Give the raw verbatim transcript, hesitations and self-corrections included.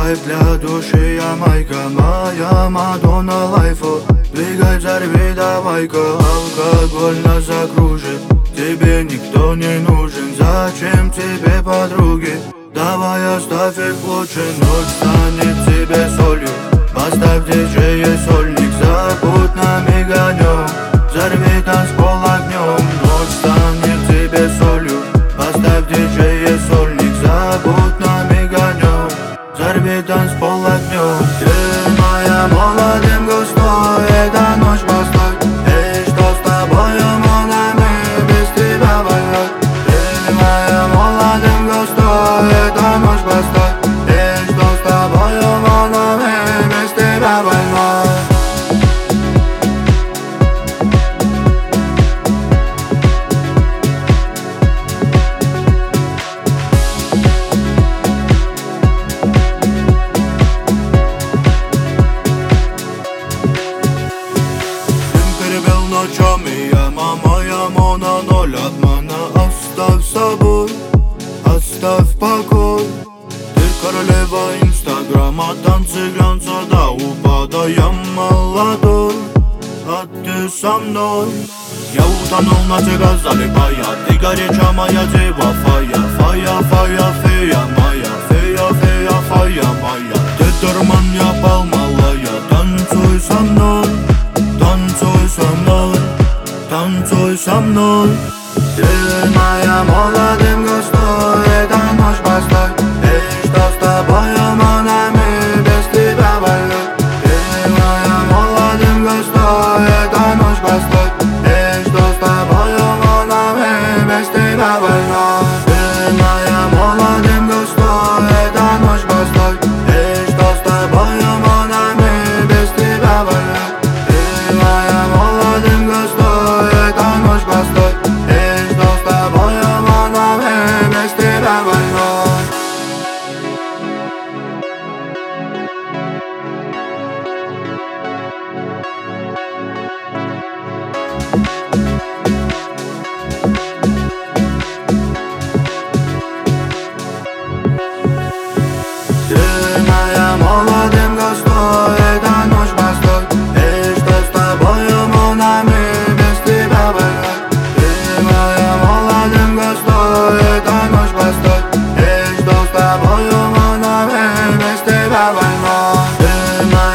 кайф для души, я майка, моя Мадонна лайфа. Двигай, взорви, давай-ка, алкоголь нас закружит. Тебе никто не нужен, зачем тебе подруги? Давай оставь их лучше, ночь станет тебе солью. Поставь диджея сольник, забудь на миганем. Взорви танцпол огнем, ночь станет тебе солью. Поставь диджея сольник, забудь на миганем. Взорви танцпол огнем. Ты моя молодым густой, эта ночь постой. И что с тобою, монами, без тебя больной. Ты моя молодым густой, эта ночь постой. И что с тобою, монами, без тебя больной. Ночами яма моя на ноль обмана. Оставь собой, оставь покой. Ты королева инстаграма, танцы глянца до упада. Я молодой, а ты со мной. Я утонул на тебя залипая. Ты горячая моя дева, фая, фая, фая, фея моя, фея, фея, фая моя. Ты дурман, я пал малая. Танцуй со мной, танцуй со мной, танцуй со мной. Ты моя молодым густой, эта ночь постой. И что с тобою, монами, без тебя больной. Ты моя молодым густой, эта ночь постой. И что с тобою, монами, без тебя больной. Ты моя молодым густой, эта ночь постой. И что с тобою, монами, без тебя больной. Ты моя молодым густой, эта ночь постой. И что с тобою, монами, без тебя больной. Ты моя молодым густой, эта ночь постой. И что с тобою, монами, без тебя больной. Ты моя молодым густой, эта ночь постой. И что с тобою, монами, без тебя больной. Ты моя